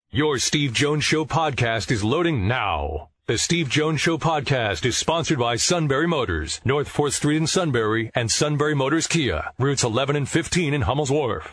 Your Steve Jones Show podcast is loading now. The Steve Jones Show podcast is sponsored by Sunbury Motors, North 4th Street in Sunbury, and Sunbury Motors Kia, routes 11 and 15 in Hummel's Wharf.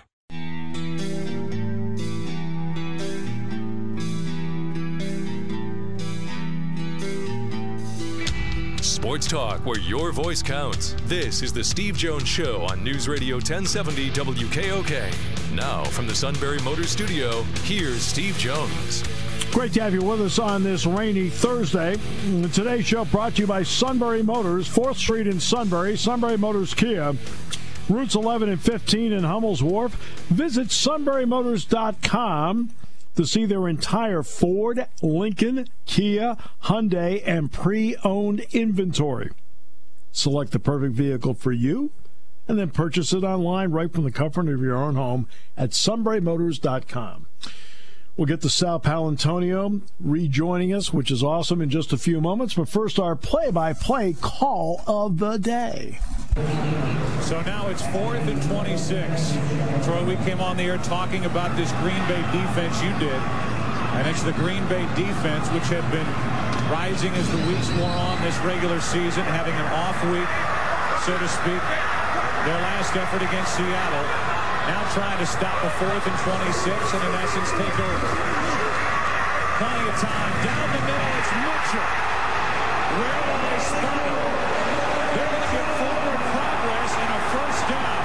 Sports talk where your voice counts. This is the Steve Jones Show on News Radio 1070 WKOK. Now from the Sunbury Motors Studio, here's Steve Jones. Great to have you with us on this rainy Thursday. Today's show brought to you by Sunbury Motors, 4th Street in Sunbury, Sunbury Motors Kia, routes 11 and 15 in Hummel's Wharf. Visit sunburymotors.com to see their entire Ford, Lincoln, Kia, Hyundai, and pre-owned inventory. Select the perfect vehicle for you, and then purchase it online right from the comfort of your own home at sunburymotors.com. We'll get to Sal Paolantonio rejoining us, which is awesome, in just a few moments. But first, our play-by-play call of the day. So now it's 4th and 26. Troy, we came on the air talking about this Green Bay defense. You did. And it's the Green Bay defense, which had been rising as the weeks wore on this regular season, having an off week, so to speak. Their last effort against Seattle. Now trying to stop a 4th and 26 and in essence take over. Plenty of time. Down the middle, it's Mitchell. Where will they spot him? They're going to get forward progress and a first down.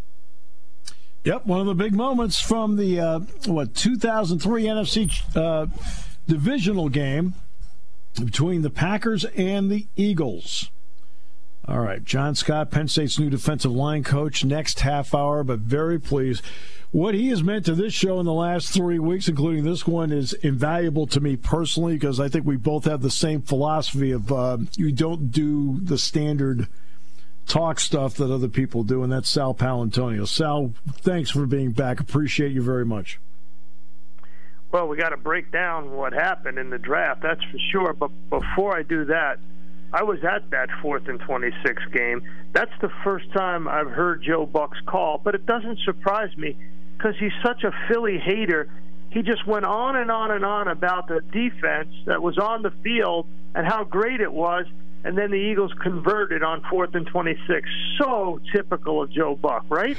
Yep, one of the big moments from the 2003 NFC divisional game between the Packers and the Eagles. All right, John Scott, Penn State's new defensive line coach, next half hour, but very pleased. What he has meant to this show in the last 3 weeks, including this one, is invaluable to me personally because I think we both have the same philosophy of you don't do the standard talk stuff that other people do, and that's Sal Paolantonio. Sal, thanks for being back. Appreciate you very much. Well, we got to break down what happened in the draft, that's for sure. But before I do that, I was at that 4th and 26 game. That's the first time I've heard Joe Buck's call, but it doesn't surprise me because he's such a Philly hater. He just went on and on and on about the defense that was on the field and how great it was, and then the Eagles converted on 4th and 26. So typical of Joe Buck, right?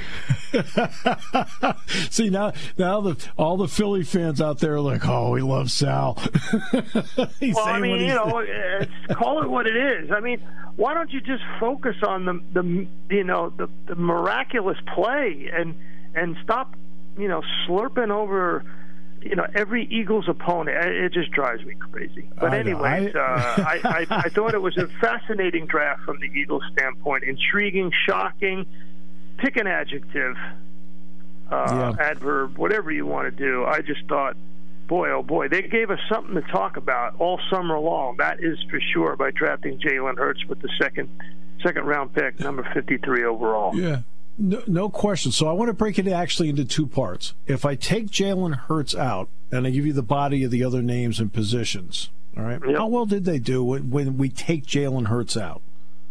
See, now all the Philly fans out there are like, oh, we love Sal. Well, I mean, call it what it is. I mean, why don't you just focus on the miraculous play and stop, slurping over every Eagles opponent. It just drives me crazy. But anyways, I thought it was a fascinating draft from the Eagles' standpoint. Intriguing, shocking. Pick an adjective, adverb, whatever you want to do. I just thought, boy, oh boy, they gave us something to talk about all summer long. That is for sure by drafting Jalen Hurts with the second round pick, number 53 overall. Yeah. No question. So I want to break it actually into two parts. If I take Jalen Hurts out and I give you the body of the other names and positions, all right, How well did they do when we take Jalen Hurts out?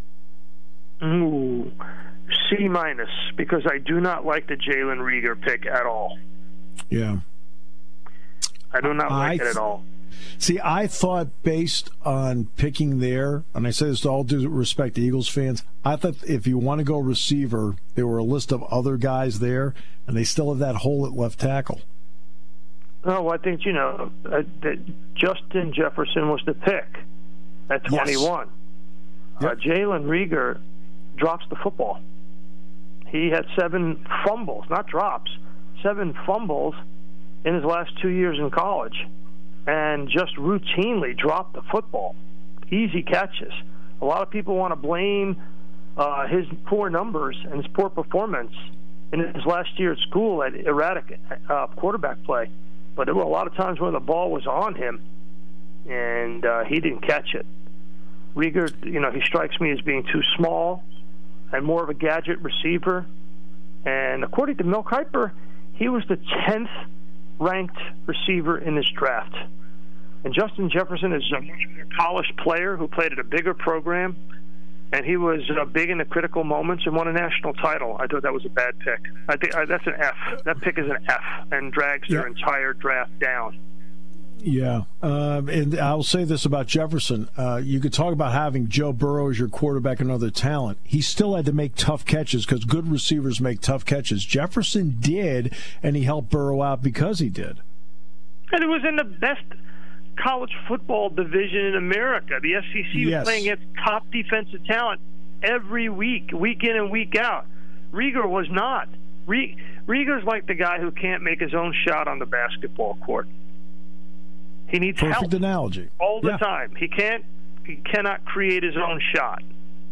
Ooh, C-, because I do not like the Jalen Reagor pick at all. Yeah. I do not like it at all. See, I thought based on picking there, and I say this to all due respect to Eagles fans, I thought if you want to go receiver, there were a list of other guys there, and they still have that hole at left tackle. Oh, I think, that Justin Jefferson was the pick at 21. Yes. Yep. Jalen Reagor drops the football. He had 7 fumbles, not drops, 7 fumbles in his last 2 years in college. And just routinely dropped the football. Easy catches. A lot of people want to blame his poor numbers and his poor performance in his last year at school at erratic quarterback play. But a lot of times when the ball was on him and he didn't catch it. Reagor, he strikes me as being too small and more of a gadget receiver. And according to Mel Kiper, he was the 10th ranked receiver in this draft. And Justin Jefferson is a much more polished player who played at a bigger program, and he was big in the critical moments and won a national title. I thought that was a bad pick. I think that's an F. That pick is an F and drags their entire draft down. Yeah, and I'll say this about Jefferson. You could talk about having Joe Burrow as your quarterback and other talent. He still had to make tough catches because good receivers make tough catches. Jefferson did, and he helped Burrow out because he did. And it was in the best college football division in America. The SEC was playing against top defensive talent every week in and week out. Rieger was not. Rieger's like the guy who can't make his own shot on the basketball court. He needs help. Perfect analogy. All the time. He cannot create his own shot.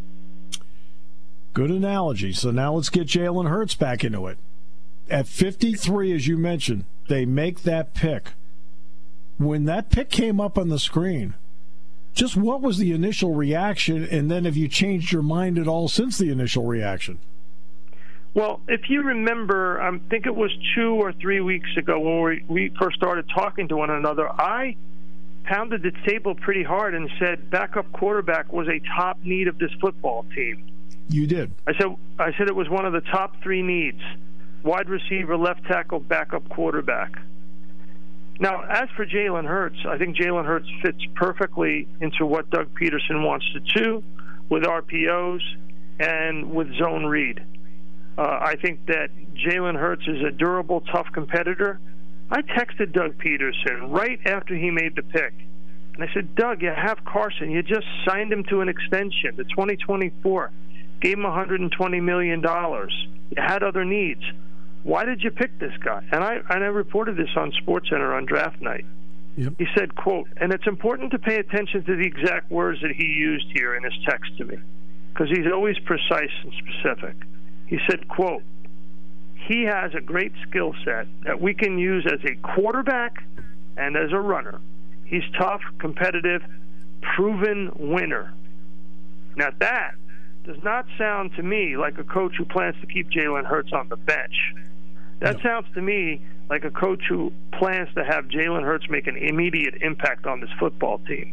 Good analogy. So now let's get Jalen Hurts back into it. At 53, as you mentioned, they make that pick. When that pick came up on the screen, just what was the initial reaction, and then have you changed your mind at all since the initial reaction? Well, if you remember, I think it was 2 or 3 weeks ago when we first started talking to one another, I pounded the table pretty hard and said backup quarterback was a top need of this football team. You did. I said it was one of the top 3 needs: wide receiver, left tackle, backup quarterback. Now, as for Jalen Hurts, I think Jalen Hurts fits perfectly into what Doug Peterson wants to do with RPOs and with zone read. I think that Jalen Hurts is a durable, tough competitor. I texted Doug Peterson right after he made the pick. And I said, Doug, you have Carson. You just signed him to an extension to 2024. Gave him $120 million. You had other needs. Why did you pick this guy? And I reported this on SportsCenter on draft night. Yep. He said, quote, and it's important to pay attention to the exact words that he used here in his text to me, because he's always precise and specific. He said, quote, he has a great skill set that we can use as a quarterback and as a runner. He's tough, competitive, proven winner. Now that does not sound to me like a coach who plans to keep Jalen Hurts on the bench. That sounds to me like a coach who plans to have Jalen Hurts make an immediate impact on this football team.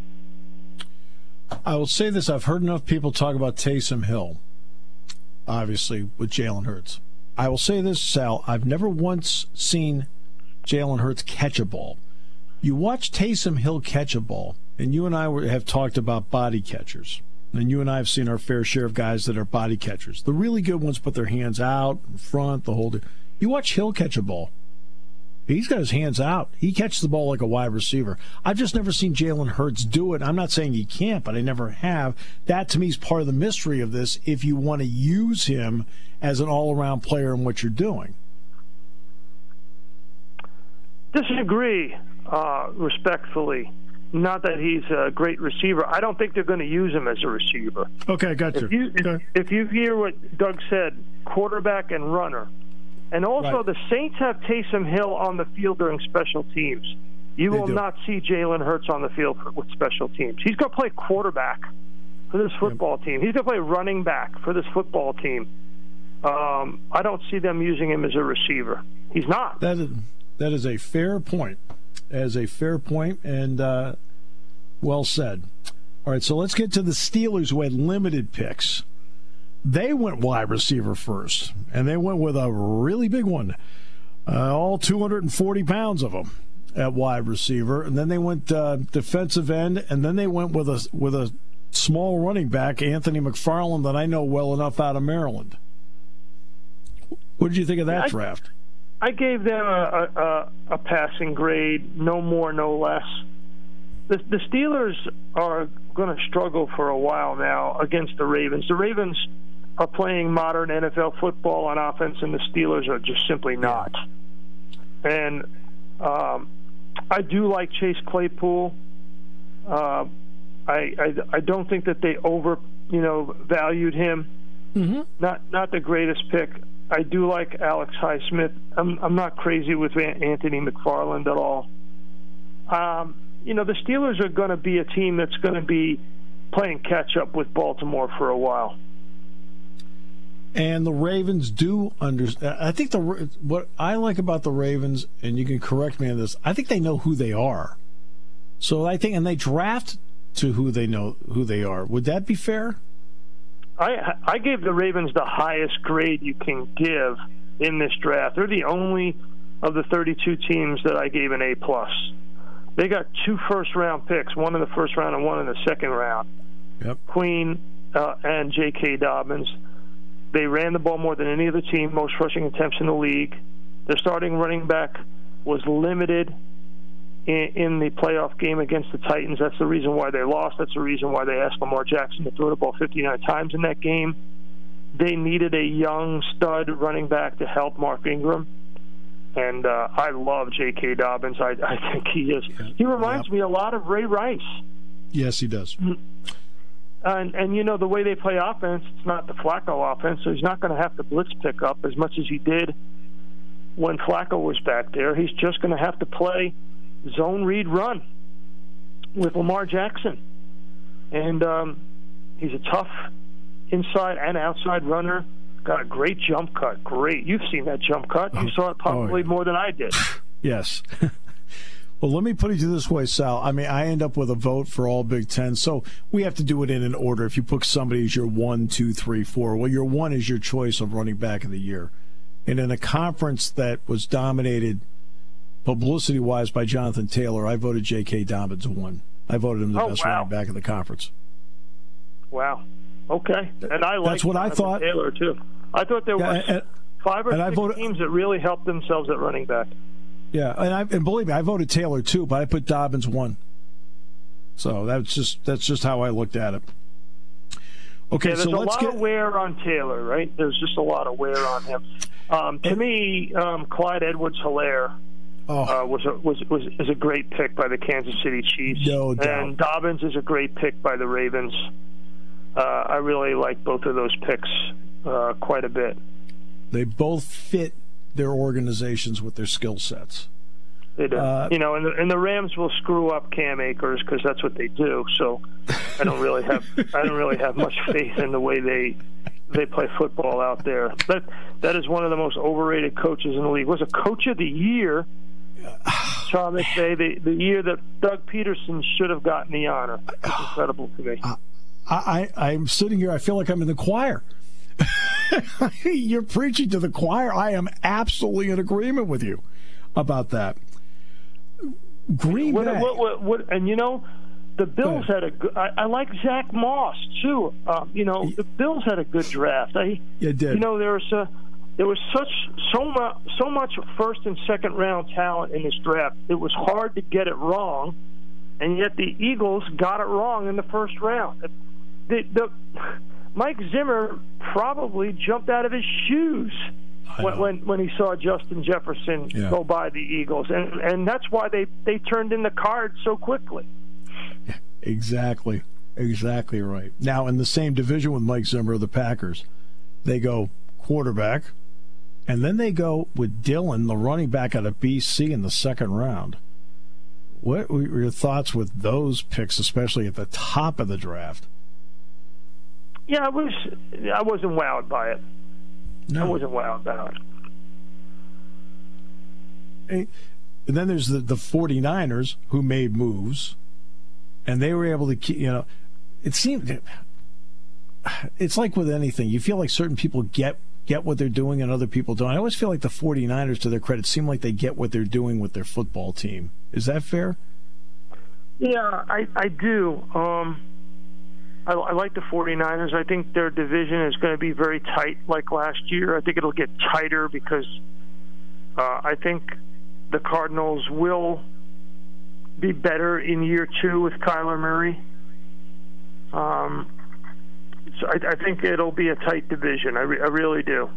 I will say this. I've heard enough people talk about Taysom Hill, obviously, with Jalen Hurts. I will say this, Sal. I've never once seen Jalen Hurts catch a ball. You watch Taysom Hill catch a ball, and you and I have talked about body catchers. And you and I have seen our fair share of guys that are body catchers. The really good ones put their hands out in front, the whole. You watch Hill catch a ball. He's got his hands out. He catches the ball like a wide receiver. I've just never seen Jalen Hurts do it. I'm not saying he can't, but I never have. That, to me, is part of the mystery of this if you want to use him as an all-around player in what you're doing. Disagree, respectfully. Not that he's a great receiver. I don't think they're going to use him as a receiver. Okay, gotcha. If you hear what Doug said, quarterback and runner, and also the Saints have Taysom Hill on the field during special teams. You will not see Jalen Hurts on the field with special teams. He's going to play quarterback for this football team. He's going to play running back for this football team. I don't see them using him as a receiver. He's not. That is a fair point. As a fair point, and well said. All right, so let's get to the Steelers, who had limited picks. They went wide receiver first, and they went with a really big one, all 240 pounds of them at wide receiver. And then they went defensive end, and then they went with a small running back, Anthony McFarland, that I know well enough out of Maryland. What did you think of that draft? I gave them a passing grade, no more, no less. The Steelers are going to struggle for a while now against the Ravens. The Ravens are playing modern NFL football on offense, and the Steelers are just simply not. And I do like Chase Claypool. I don't think that they valued him. Mm-hmm. Not the greatest pick. I do like Alex Highsmith. I'm not crazy with Anthony McFarland at all. The Steelers are going to be a team that's going to be playing catch-up with Baltimore for a while. And the Ravens do understand. I think what I like about the Ravens, and you can correct me on this, I think they know who they are. So I think, and they draft to who they know who they are. Would that be fair? I gave the Ravens the highest grade you can give in this draft. They're the only of the 32 teams that I gave an A+. They got 2 first-round picks, one in the first round and one in the second round. Yep. Queen and J.K. Dobbins. They ran the ball more than any other team, most rushing attempts in the league. Their starting running back was limited in the playoff game against the Titans. That's the reason why they lost. That's the reason why they asked Lamar Jackson to throw the ball 59 times in that game. They needed a young stud running back to help Mark Ingram. And I love J.K. Dobbins. I think he is. He reminds me a lot of Ray Rice. Yes, he does. And you know, the way they play offense, it's not the Flacco offense, so he's not going to have to blitz pick up as much as he did when Flacco was back there. He's just going to have to play zone read run with Lamar Jackson. And he's a tough inside and outside runner. Got a great jump cut. Great. You've seen that jump cut. You saw it probably more than I did. Yes. Well, let me put it to you this way, Sal. I mean, I end up with a vote for all Big Ten, so we have to do it in an order. If you pick somebody as your 1, 2, 3, 4, well, your 1 is your choice of running back of the year. And in a conference that was dominated publicity-wise by Jonathan Taylor, I voted J.K. Dobbins 1. I voted him the best running back of the conference. Wow. Okay. And I like That's what I thought. Taylor, too. I thought there were 5 or 6 teams that really helped themselves at running back. Yeah, and believe me, I voted Taylor too, but I put Dobbins 1. So that's just how I looked at it. Okay, there's so let's get a lot of wear on Taylor, right? There's just a lot of wear on him. To me, Clyde Edwards-Helaire is a great pick by the Kansas City Chiefs. No doubt. And Dobbins is a great pick by the Ravens. I really like both of those picks quite a bit. They both fit their organizations with their skill sets. They do. And the Rams will screw up Cam Akers because that's what they do. So I don't really have much faith in the way they play football out there. That is one of the most overrated coaches in the league. Was a coach of the year, Sean McVay, the year that Doug Peterson should have gotten the honor. It's incredible to me. I'm sitting here. I feel like I'm in the choir. You're preaching to the choir. I am absolutely in agreement with you about that. Green Bay. And you know, the Bills had a good. I like Zach Moss too. The Bills had a good draft. It did. You know, there was so much first and second round talent in this draft. It was hard to get it wrong, and yet the Eagles got it wrong in the first round. Mike Zimmer probably jumped out of his shoes when he saw Justin Jefferson go by the Eagles, and that's why they turned in the card so quickly. Exactly right. Now, in the same division with Mike Zimmer, the Packers, they go quarterback, and then they go with Dillon, the running back out of BC, in the second round. What were your thoughts with those picks, especially at the top of the draft? Yeah, I wasn't wowed by it. No. I wasn't wowed by it. And then there's the 49ers who made moves, and they were able to keep, it seemed, it's like with anything. You feel like certain people get what they're doing and other people don't. I always feel like the 49ers, to their credit, seem like they get what they're doing with their football team. Is that fair? Yeah, I do. I like the 49ers. I think their division is going to be very tight like last year. I think it'll get tighter because I think the Cardinals will be better in year 2 with Kyler Murray. So I think it'll be a tight division. I really do.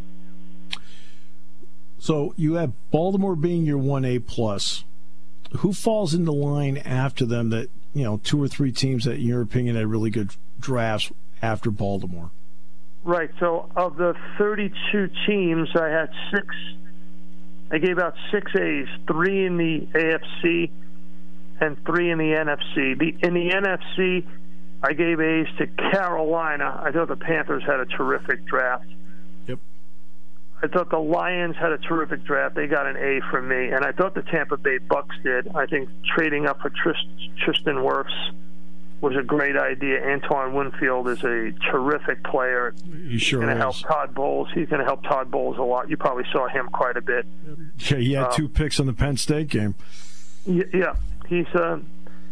So you have Baltimore being your 1A+. Who falls in the line after them that, 2 or 3 teams that, in your opinion, had really good drafts after Baltimore? Right. So of the 32 teams, I had 6. I gave out 6 A's, 3 in the AFC and 3 in the NFC. In the NFC, I gave A's to Carolina. I thought the Panthers had a terrific draft. Yep. I thought the Lions had a terrific draft. They got an A from me. And I thought the Tampa Bay Bucks did. I think trading up for Tristan Wirfs was a great idea. Antoine Winfield is a terrific player. He sure is. He's going to help Todd Bowles. He's going to help Todd Bowles a lot. You probably saw him quite a bit. Yeah, he had 2 picks in the Penn State game. Yeah, he's going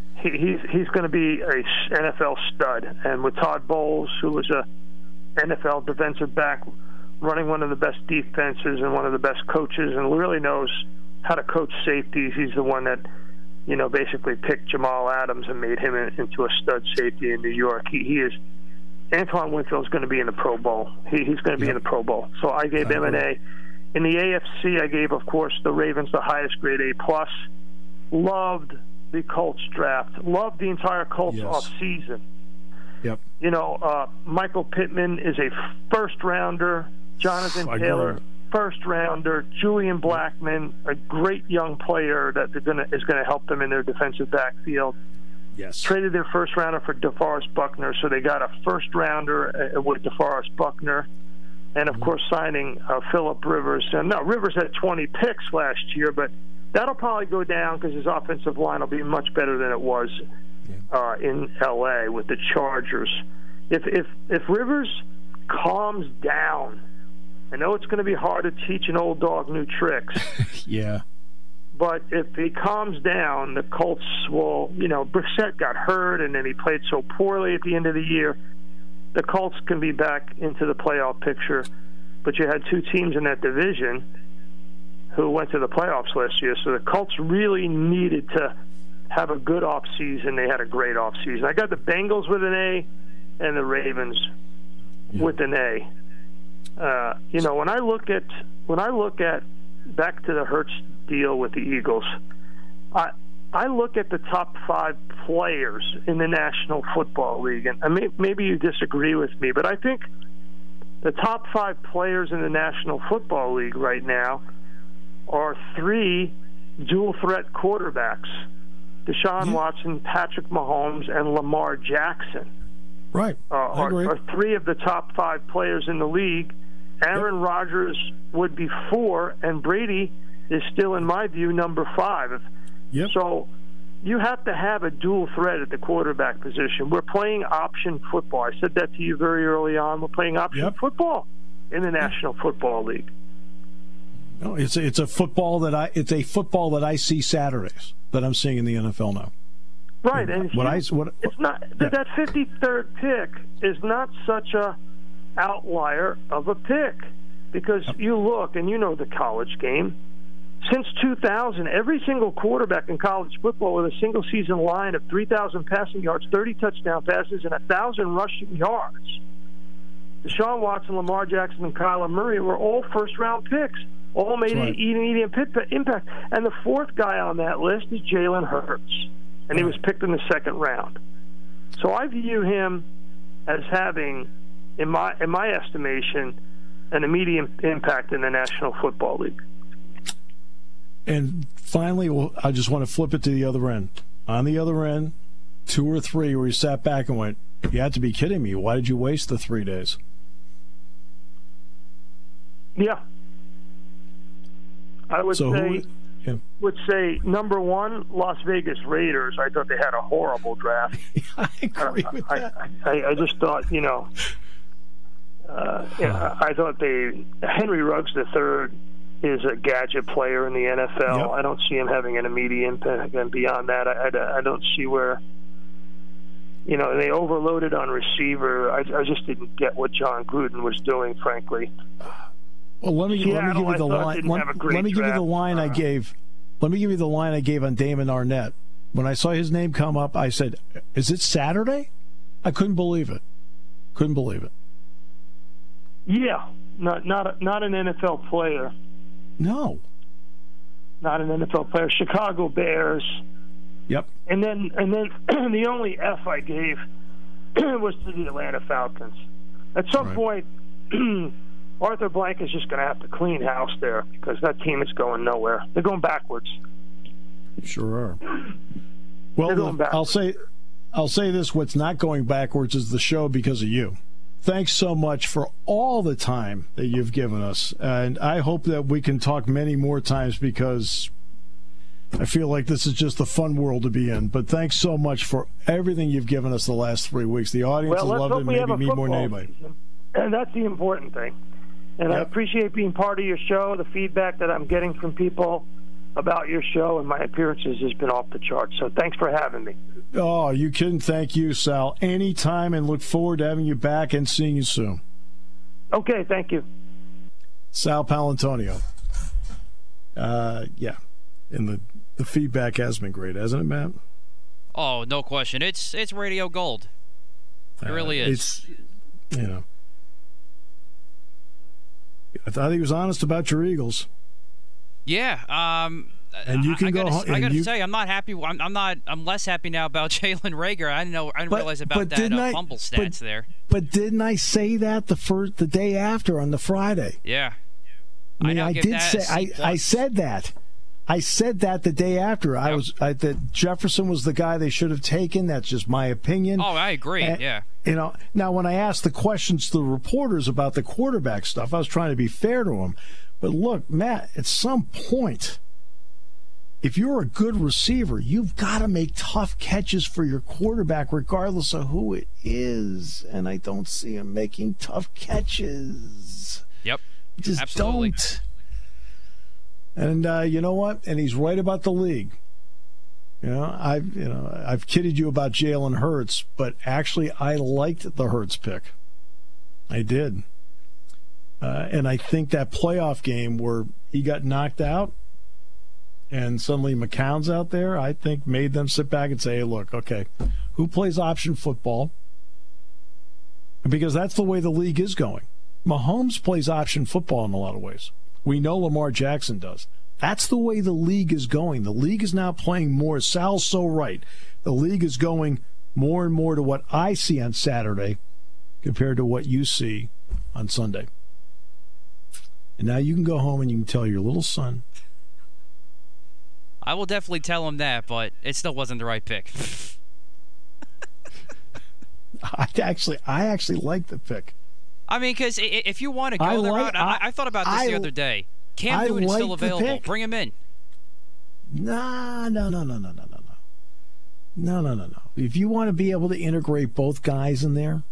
to be a NFL stud. And with Todd Bowles, who was a NFL defensive back, running one of the best defenses and one of the best coaches, and really knows how to coach safeties. He's the one that, basically picked Jamal Adams and made him into a stud safety in New York. He is. Antoine Winfield's going to be in the Pro Bowl. He's going to be in the Pro Bowl. So I gave him an A. In the AFC, I gave, of course, the Ravens the highest grade A+. Loved the Colts draft. Loved the entire Colts offseason. Yep. Michael Pittman is a first-rounder. Jonathan Taylor, first-rounder. Julian Blackmon, a great young player that is going to help them in their defensive backfield. Yes. Traded their first-rounder for DeForest Buckner, so they got a first-rounder with DeForest Buckner. And, of course, signing Phillip Rivers. Rivers had 20 picks last year, but that'll probably go down because his offensive line will be much better than it was in L.A. with the Chargers. If Rivers calms down, I know it's going to be hard to teach an old dog new tricks. Yeah. But if he calms down, the Colts will, Brissett got hurt, and then he played so poorly at the end of the year. The Colts can be back into the playoff picture. But you had two teams in that division who went to the playoffs last year. So the Colts really needed to have a good offseason. They had a great offseason. I got the Bengals with an A and the Ravens with an A. When I look at back to the Hurts deal with the Eagles, I look at the top 5 players in the National Football League, and maybe you disagree with me, but I think the top 5 players in the National Football League right now are 3 dual-threat quarterbacks: Deshaun Watson, Patrick Mahomes, and Lamar Jackson. Right. I agree. Are 3 of the top 5 players in the league. Aaron Rodgers would be 4, and Brady is still, in my view, number 5. Yep. So you have to have a dual threat at the quarterback position. We're playing option football. I said that to you very early on. We're playing option football in the National Football League. No, it's a football that I see Saturdays that I'm seeing in the NFL now. Right, and it's not that 53rd pick is not such a outlier of a pick, because you look and the college game. Since 2000, every single quarterback in college football with a single season line of 3,000 passing yards, 30 touchdown passes, and 1,000 rushing yards. Deshaun Watson, Lamar Jackson, and Kyler Murray were all first-round picks. All made an immediate impact. And the 4th guy on that list is Jalen Hurts, and he was picked in the 2nd round. So I view him as having, in my estimation, an immediate impact in the National Football League. And finally, I just want to flip it to the other end. On the other end, 2 or 3 where you sat back and went, you have to be kidding me. Why did you waste the 3 days? Yeah. I would say number 1, Las Vegas Raiders. I thought they had a horrible draft. I agree with that. I just thought, I thought Henry Ruggs III is a gadget player in the NFL. Yep. I don't see him having an immediate impact. And beyond that, I don't see where, they overloaded on receiver. I just didn't get what John Gruden was doing, frankly. Well, let me give you the line. Let me give you the line I gave. Let me give you the line I gave on Damon Arnett. When I saw his name come up, I said, "Is it Saturday?" I couldn't believe it. Yeah, not an NFL player. No. Not an NFL player. Chicago Bears. Yep. And then the only F I gave was to the Atlanta Falcons. At some point, Arthur Blank is just going to have to clean house there, because that team is going nowhere. They're going backwards. Sure are. Well, I'll say this: what's not going backwards is the show, because of you. Thanks so much for all the time that you've given us. And I hope that we can talk many more times, because I feel like this is just the fun world to be in. But thanks so much for everything you've given us the last 3 weeks. The audience has loved it, maybe me more than anybody. And that's the important thing. And I appreciate being part of your show, the feedback that I'm getting from people. about your show and my appearances has been off the charts. So thanks for having me. Oh, you couldn't thank you, Sal. Anytime, and look forward to having you back and seeing you soon. Okay, thank you. Sal Paolantonio. Yeah, and the feedback has been great, hasn't it, Matt? Oh, no question. It's radio gold. It really is. It's, I thought he was honest about your Eagles. Yeah. And you can I gotta say, I'm not happy. I'm less happy now about Jalen Reagor. I didn't realize about that fumble stats there. But didn't I say that the day after on the Friday? Yeah. I said that. I said that the day after. That Jefferson was the guy they should have taken. That's just my opinion. Oh, I agree. Yeah. Now when I asked the questions to the reporters about the quarterback stuff, I was trying to be fair to them. But look, Matt, at some point, if you're a good receiver, you've got to make tough catches for your quarterback, regardless of who it is. And I don't see him making tough catches. Yep. Just Absolutely. don't. And you know what? And he's right about the league. I've kidded you about Jalen Hurts, but actually I liked the Hurts pick. I did. And I think that playoff game where he got knocked out and suddenly McCown's out there, I think made them sit back and say, hey, look, okay, who plays option football? Because that's the way the league is going. Mahomes plays option football in a lot of ways. We know Lamar Jackson does. That's the way the league is going. The league is now playing more. Sal's so right. The league is going more and more to what I see on Saturday compared to what you see on Sunday. And now you can go home and you can tell your little son. I will definitely tell him that, but it still wasn't the right pick. I actually like the pick. I mean, because if you want to go that route, I thought about this the other day. Cam Newton is still available. Bring him in. No. If you want to be able to integrate both guys in there,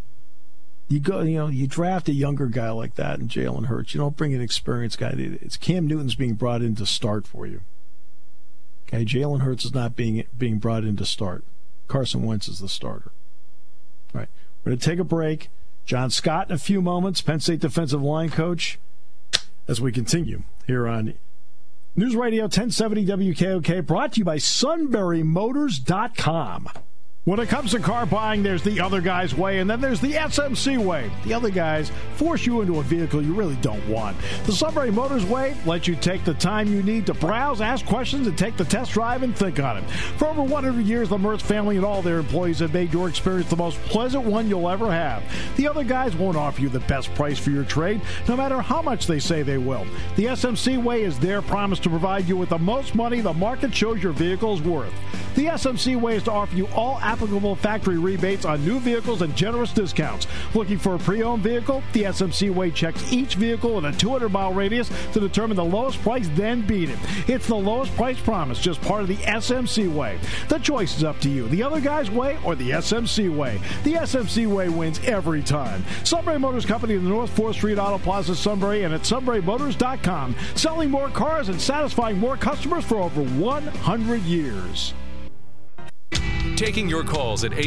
you draft a younger guy like that in Jalen Hurts. You don't bring an experienced guy. It's Cam Newton's being brought in to start for you. Okay, Jalen Hurts is not being brought in to start. Carson Wentz is the starter. All right, we're going to take a break. John Scott in a few moments, Penn State defensive line coach, as we continue here on News Radio 1070 WKOK, brought to you by SunburyMotors.com. When it comes to car buying, there's the other guy's way, and then there's the SMC way. The other guys force you into a vehicle you really don't want. The Sunbury Motors way lets you take the time you need to browse, ask questions, and take the test drive and think on it. For over 100 years, the Mertz family and all their employees have made your experience the most pleasant one you'll ever have. The other guys won't offer you the best price for your trade, no matter how much they say they will. The SMC way is their promise to provide you with the most money the market shows your vehicle is worth. The SMC way is to offer you all applicable factory rebates on new vehicles and generous discounts. Looking for a pre-owned vehicle? The SMC way checks each vehicle in a 200-mile radius to determine the lowest price, then beat it. It's the lowest price promise, just part of the SMC way. The choice is up to you. The other guy's way or the SMC way. The SMC way wins every time. Sunbury Motors Company in the North 4th Street Auto Plaza, Sunbury, and at SunburyMotors.com. Selling more cars and satisfying more customers for over 100 years. Taking your calls at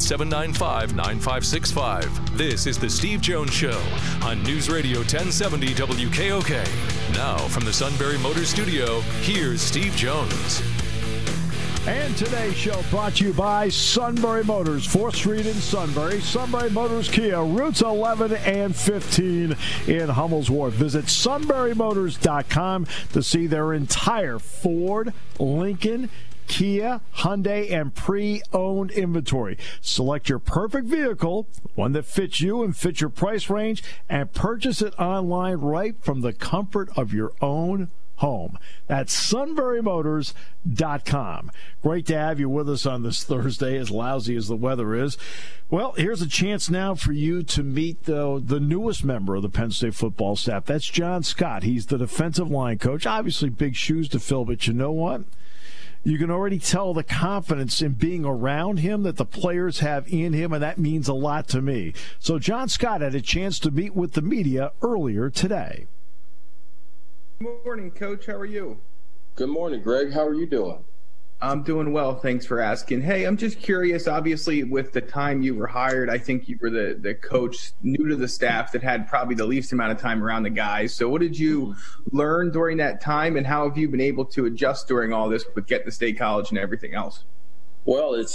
800-795-9565. This is The Steve Jones Show on News Radio 1070 WKOK. Now, from the Sunbury Motors Studio, here's Steve Jones. And today's show brought to you by Sunbury Motors, 4th Street in Sunbury. Sunbury Motors Kia, routes 11 and 15 in Hummel's Wharf. Visit SunburyMotors.com to see their entire Ford, Lincoln, Kia, Hyundai, and pre-owned inventory. Select your perfect vehicle, one that fits you and fits your price range, and purchase it online right from the comfort of your own home. That's SunburyMotors.com. Great to have you with us on this Thursday, as lousy as the weather is. Well, here's a chance now for you to meet the newest member of the Penn State football staff. That's John Scott. He's the defensive line coach. Obviously, big shoes to fill, but you know what? You can already tell the confidence in being around him that the players have in him, and that means a lot to me. So John Scott had a chance to meet with the media earlier today. Good morning, Coach. How are you? Good morning, Greg. How are you doing? I'm doing well. Thanks for asking. Hey, I'm just curious, obviously, with the time you were hired, I think you were the coach new to the staff that had probably the least amount of time around the guys. So what did you learn during that time, and how have you been able to adjust during all this with Get to State College and everything else? Well, it's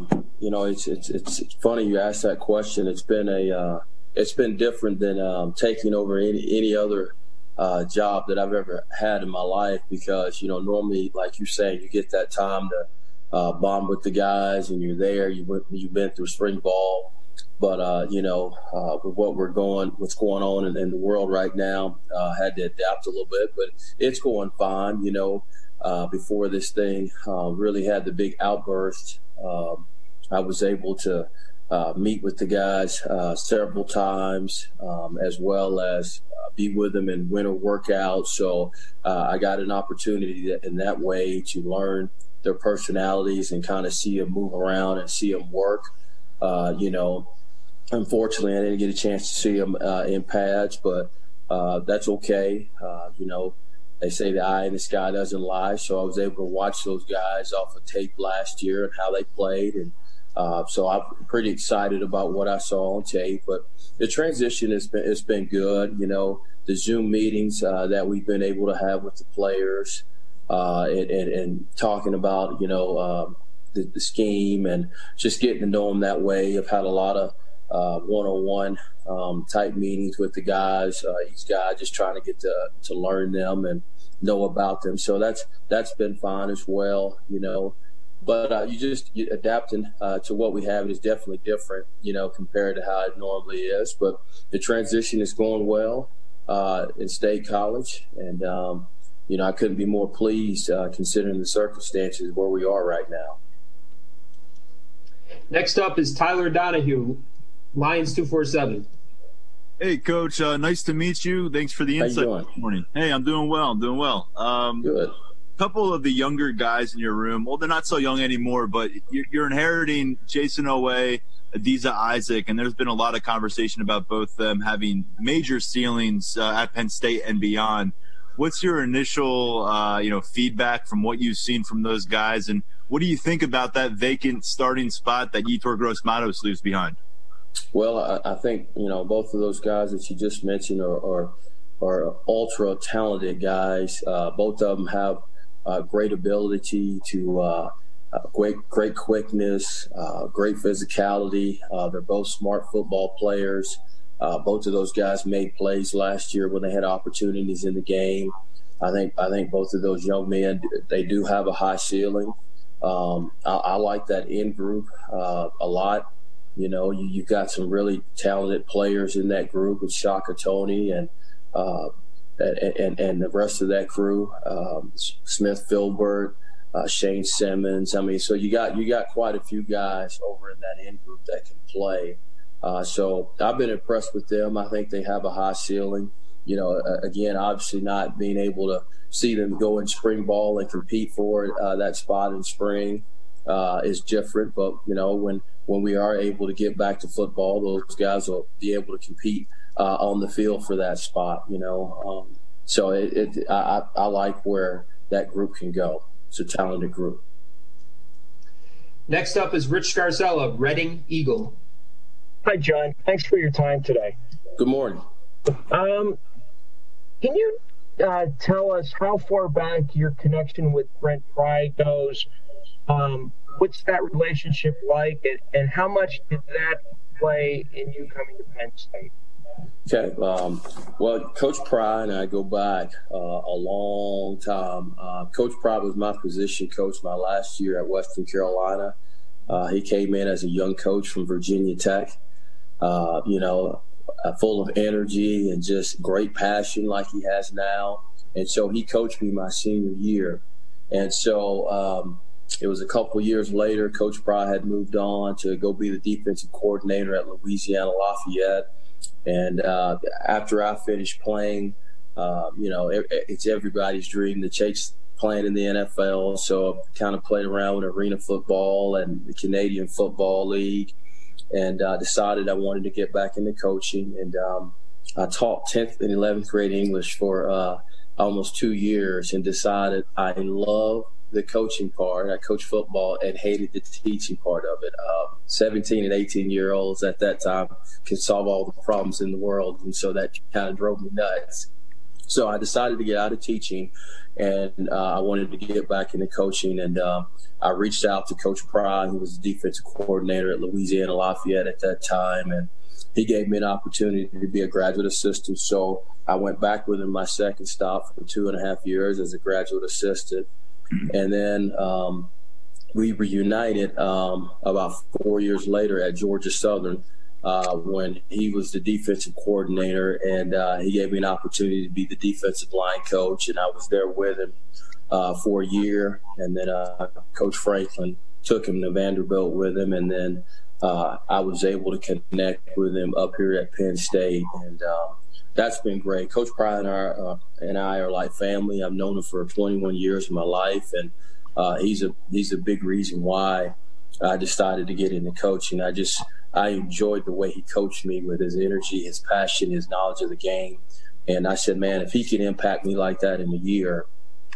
funny you asked that question. It's been different than taking over any other job that I've ever had in my life, because normally, like you're saying, you get that time to bond with the guys, and you're there. You've been through spring ball, but with what's going on in the world right now, had to adapt a little bit, but it's going fine. Before this thing really had the big outburst, I was able to meet with the guys several times, as well as be with them in winter workouts. So I got an opportunity in that way to learn their personalities and kind of see them move around and see them work. Unfortunately, I didn't get a chance to see them in pads, but that's okay. They say the eye in the sky doesn't lie. So I was able to watch those guys off of tape last year and how they played. And so I'm pretty excited about what I saw on tape. But the transition has been good. The Zoom meetings that we've been able to have with the players and talking about, the scheme and just getting to know them that way. I've had a lot of one-on-one type meetings with the guys, each guy just trying to get to learn them and know about them. So that's been fine as well, But you adapting to what we have is definitely different, compared to how it normally is. But the transition is going well in State College, and I couldn't be more pleased considering the circumstances where we are right now. Next up is Tyler Donahue, Lions 247. Hey, Coach. Nice to meet you. Thanks for the insight this morning. Hey, I'm doing well. Good. A couple of the younger guys in your room, well, they're not so young anymore, but you're inheriting Jason Oweh, Adiza Isaac, and there's been a lot of conversation about both of them having major ceilings at Penn State and beyond. What's your initial, feedback from what you've seen from those guys, and what do you think about that vacant starting spot that Yetur Gross-Matos leaves behind? Well, I think, both of those guys that you just mentioned are ultra talented guys. Both of them have great ability to great quickness, great physicality. They're both smart football players. Both of those guys made plays last year when they had opportunities in the game. I think both of those young men, they do have a high ceiling. I like that in group a lot. You've got some really talented players in that group with Shaka Toney and the rest of that crew, Smith Filbert, Shane Simmons. So you got quite a few guys over in that in group that can play. So I've been impressed with them. I think they have a high ceiling. Again, obviously not being able to see them go in spring ball and compete for that spot in spring is different. But, when we are able to get back to football, those guys will be able to compete on the field for that spot, So I like where that group can go. It's a talented group. Next up is Rich Scarzella, Reading Eagle. Hi, John. Thanks for your time today. Good morning. Can you tell us how far back your connection with Brent Pry goes? What's that relationship like, and how much did that play in you coming to Penn State? Okay. Well, Coach Pry and I go back a long time. Coach Pry was my position coach my last year at Western Carolina. He came in as a young coach from Virginia Tech, full of energy and just great passion like he has now. And so he coached me my senior year. And so it was a couple of years later, Coach Pry had moved on to go be the defensive coordinator at Louisiana Lafayette. And after I finished playing, it's everybody's dream to chase playing in the NFL. So I kind of played around with Arena Football and the Canadian Football League, and decided I wanted to get back into coaching. And I taught 10th and 11th grade English for almost 2 years and decided I love the coaching part. I coached football and hated the teaching part of it. 17 and 18-year-olds at that time could solve all the problems in the world, and so that kind of drove me nuts. So I decided to get out of teaching, and I wanted to get back into coaching. And I reached out to Coach Pry, who was the defensive coordinator at Louisiana Lafayette at that time, and he gave me an opportunity to be a graduate assistant. So I went back with him my second stop for 2.5 years as a graduate assistant. And then we reunited about 4 years later at Georgia Southern when he was the defensive coordinator, and he gave me an opportunity to be the defensive line coach, and I was there with him for a year. And then Coach Franklin took him to Vanderbilt with him, and then I was able to connect with him up here at Penn State, and that's been great. Coach Pry and I are like family. I've known him for 21 years of my life, and he's a big reason why I decided to get into coaching. I enjoyed the way he coached me with his energy, his passion, his knowledge of the game. And I said, man, if he can impact me like that in a year,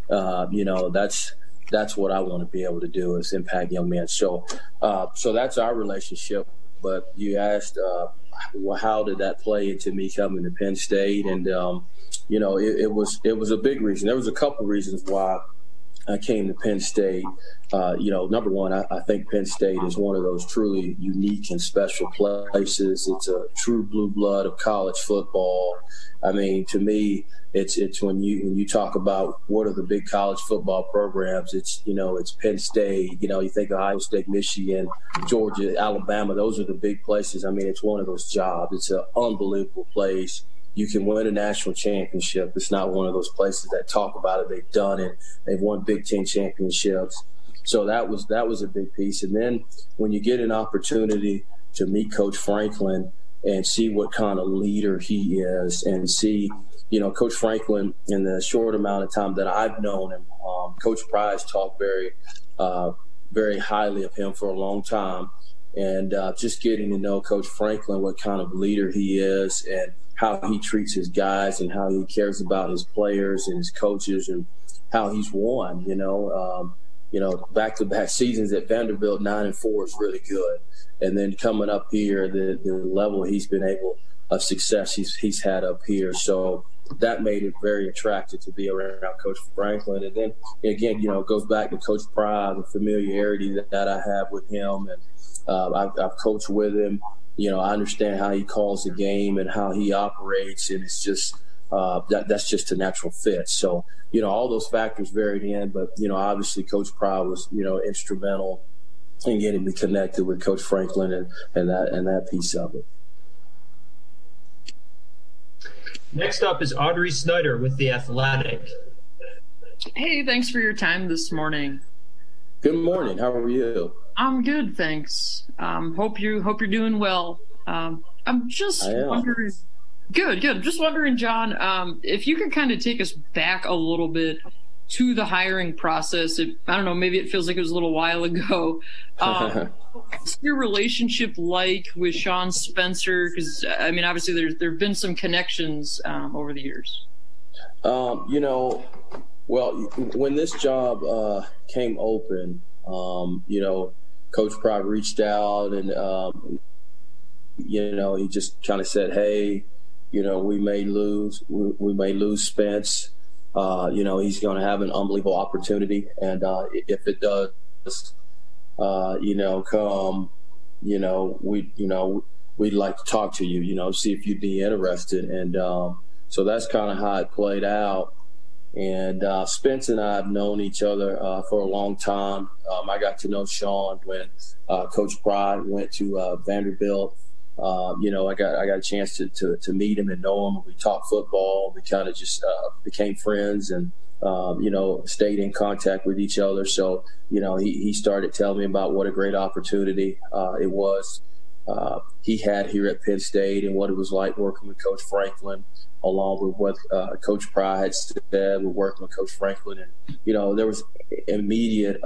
that's what I want to be able to do, is impact young men. So that's our relationship. But you asked, how did that play into me coming to Penn State? And it was a big reason. There was a couple reasons why I came to Penn State. Number one, I think Penn State is one of those truly unique and special places. It's a true blue blood of college football. I mean, to me, it's when you talk about what are the big college football programs, it's Penn State. You think Ohio State, Michigan, Georgia, Alabama. Those are the big places. I mean, it's one of those jobs. It's an unbelievable place. You can win a national championship. It's not one of those places that talk about it. They've done it. They've won Big Ten championships. So that was a big piece. And then when you get an opportunity to meet Coach Franklin and see what kind of leader he is, and see, Coach Franklin, in the short amount of time that I've known him, Coach Pry's talked very, very highly of him for a long time. And just getting to know Coach Franklin, what kind of leader he is, and how he treats his guys, and how he cares about his players and his coaches, and how he's won. Back-to-back seasons at Vanderbilt, 9-4 is really good. And then coming up here, the level he's been able of success he's had up here. So that made it very attractive to be around Coach Franklin. And then again, it goes back to Coach Pry, the familiarity that I have with him, and I've coached with him. I understand how he calls the game and how he operates, and it's just that's just a natural fit. So, all those factors varied in, but, obviously Coach Pry was, instrumental in getting me connected with Coach Franklin and that piece of it. Next up is Audrey Snyder with The Athletic. Hey, thanks for your time this morning. Good morning. How are you? I'm good, thanks. Hope you're doing well. I'm just wondering. Good. Just wondering, John, if you could kind of take us back a little bit to the hiring process. I don't know, maybe it feels like it was a little while ago. What's your relationship like with Sean Spencer? Because, I mean, obviously there have been some connections over the years. Well, when this job came open, Coach Pry reached out, and, he just kind of said, hey, we may lose Spence. He's going to have an unbelievable opportunity. And if it does, come, we'd like to talk to you, see if you'd be interested. And so that's kind of how it played out. And Spence and I have known each other for a long time. I got to know Sean when Coach Pry went to Vanderbilt. I got a chance to meet him and know him. We talked football. We kind of just became friends, and stayed in contact with each other. So he started telling me about what a great opportunity it was he had here at Penn State, and what it was like working with Coach Franklin, along with what Coach Pry had said. We're working with Coach Franklin, and there was immediate.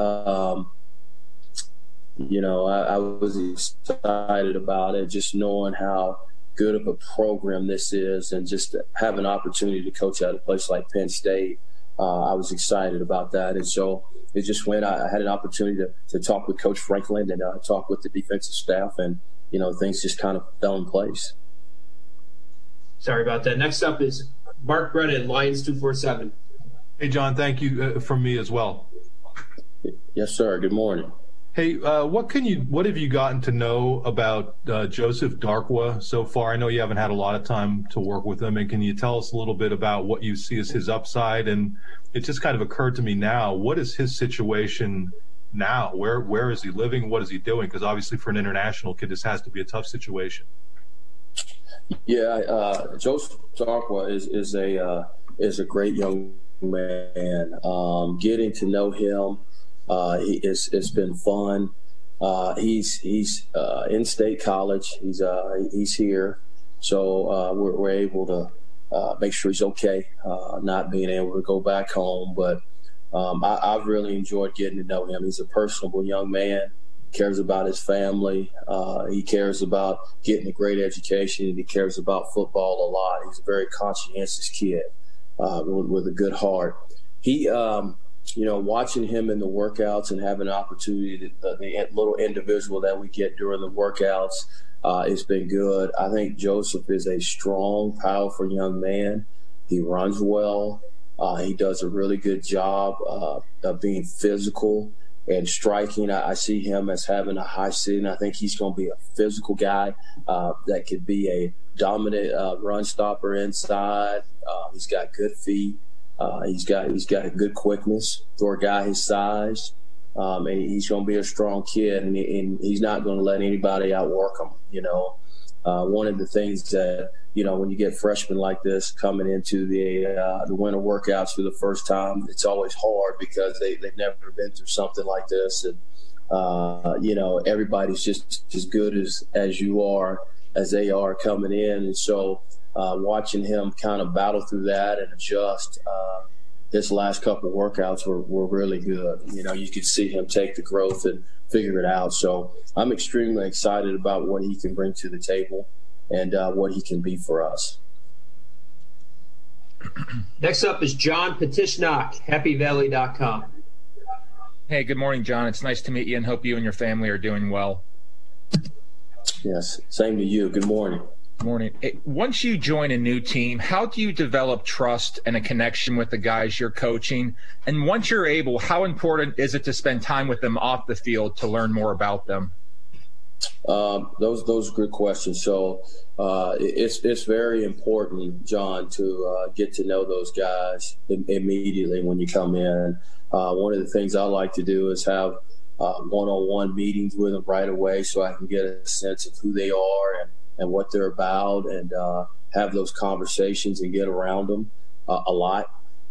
I was excited about it, just knowing how good of a program this is, and just to have an opportunity to coach at a place like Penn State, I was excited about that. And so it just went. I had an opportunity to talk with Coach Franklin and talk with the defensive staff, and things just kind of fell in place. Sorry about that. Next up is Mark Brennan, Lions 247. Hey, John, thank you from me as well. Yes, sir. Good morning. Hey, what have you gotten to know about Joseph Darkwa so far? I know you haven't had a lot of time to work with him, and can you tell us a little bit about what you see as his upside? And it just kind of occurred to me now, what is his situation now? Where is he living? What is he doing? Because obviously for an international kid, this has to be a tough situation. Yeah, Joseph Darkwa is a great young man. Getting to know him, it's been fun. He's in State College. He's here, so we're able to make sure he's okay. Not being able to go back home, but I've really enjoyed getting to know him. He's a personable young man. Cares about his family. He cares about getting a great education, and he cares about football a lot. He's a very conscientious kid with a good heart. He, watching him in the workouts and having an opportunity, the little individual that we get during the workouts, it's been good. I think Joseph is a strong, powerful young man. He runs well. He does a really good job of being physical and striking. I see him as having a high ceiling. I think he's going to be a physical guy that could be a dominant run stopper inside. He's got good feet. He's got good quickness for a guy his size. And he's going to be a strong kid, and he's not going to let anybody outwork him. One of the things that, when you get freshmen like this coming into the winter workouts for the first time, it's always hard because they've never been through something like this. And, everybody's just as good as you are, as they are coming in. And so watching him kind of battle through that and adjust, this last couple of workouts were really good. You could see him take the growth and figure it out. So I'm extremely excited about what he can bring to the table and what he can be for us. Next up is John Petishnock, HappyValley.com. Hey, good morning, John. It's nice to meet you, and hope you and your family are doing well. Yes, same to you. Good morning. Morning. Once you join a new team, how do you develop trust and a connection with the guys you're coaching? And once you're able, how important is it to spend time with them off the field to learn more about them? Those are good questions. So it's very important, John, to get to know those guys immediately when you come in. One of the things I like to do is have one-on-one meetings with them right away, so I can get a sense of who they are and what they're about, and have those conversations and get around them a lot.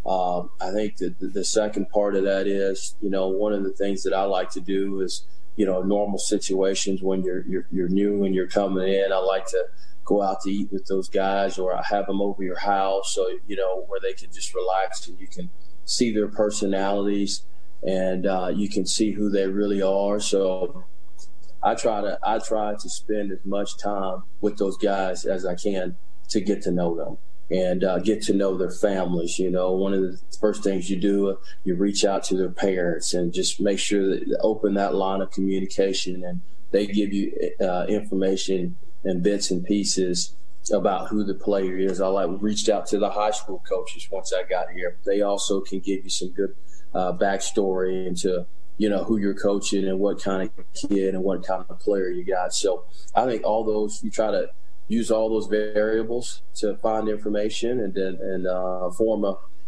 I think that the second part of that is, one of the things that I like to do is, normal situations when you're new and you're coming in, I like to go out to eat with those guys, or I have them over your house, so where they can just relax and you can see their personalities and you can see who they really are. So I try to spend as much time with those guys as I can to get to know them and get to know their families. One of the first things you do, you reach out to their parents and just make sure that open that line of communication, and they give you information and bits and pieces about who the player is. I reached out to the high school coaches once I got here. They also can give you some good backstory into who you're coaching and what kind of kid and what kind of player you got. So I think all those, you try to use all those variables to find information and then form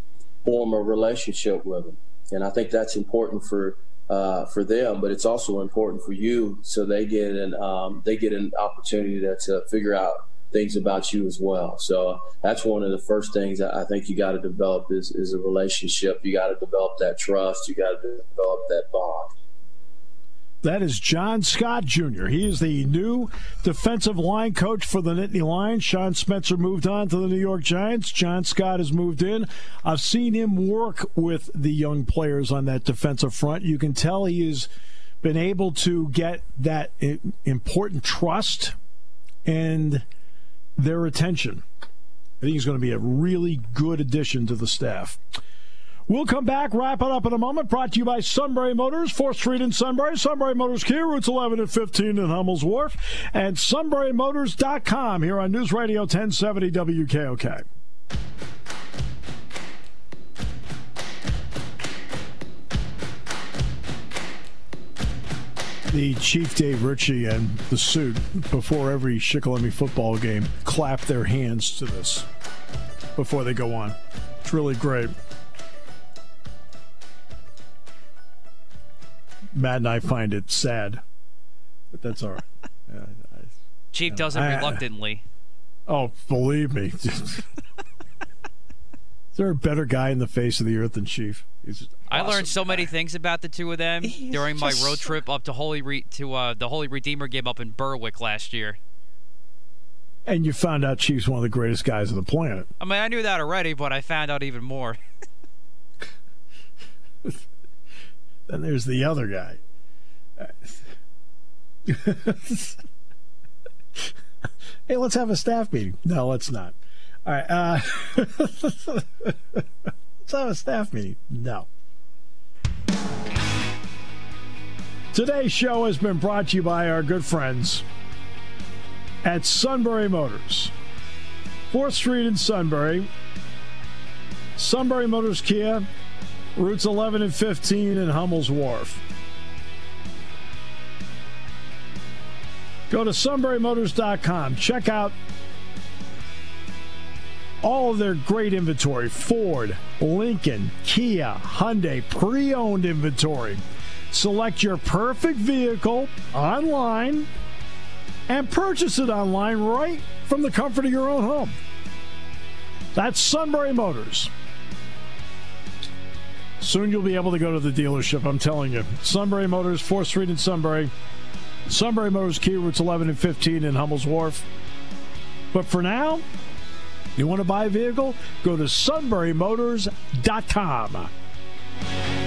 a relationship with them. And I think that's important for them, but it's also important for you, so they get an opportunity to figure out things about you as well. So that's one of the first things I think you got to develop is a relationship. You got to develop that trust. You got to develop that bond. That is John Scott Jr. He is the new defensive line coach for the Nittany Lions. Sean Spencer moved on to the New York Giants. John Scott has moved in. I've seen him work with the young players on that defensive front. You can tell he has been able to get that important trust and their attention. I think he's going to be a really good addition to the staff. We'll come back, wrap it up in a moment. Brought to you by Sunbury Motors, 4th Street in Sunbury. Sunbury Motors Kia, routes 11 and 15 in Hummel's Wharf. And SunburyMotors.com here on News Radio 1070 WKOK. The Chief Dave Ritchie and the suit, before every Shikellamy football game, clap their hands to this before they go on. It's really great. Matt and I find it sad, but that's all right. Chief does it reluctantly. Oh, believe me. Is there a better guy in the face of the earth than Chief? I learned so many things about the two of them during my road trip up to the Holy Redeemer game up in Berwick last year. And you found out Chief's one of the greatest guys on the planet. I mean, I knew that already, but I found out even more. Then there's the other guy. Hey, let's have a staff meeting. No, let's not. All right. Let's have a staff meeting. No. Today's show has been brought to you by our good friends at Sunbury Motors. 4th Street in Sunbury. Sunbury Motors Kia, routes 11 and 15 in Hummel's Wharf. Go to SunburyMotors.com. Check out all of their great inventory. Ford, Lincoln, Kia, Hyundai, pre-owned inventory. Select your perfect vehicle online and purchase it online right from the comfort of your own home. That's Sunbury Motors. Soon you'll be able to go to the dealership, I'm telling you. Sunbury Motors, 4th Street in Sunbury. Sunbury Motors Kia, routes 11 and 15 in Hummel's Wharf. But for now, you want to buy a vehicle? Go to SunburyMotors.com.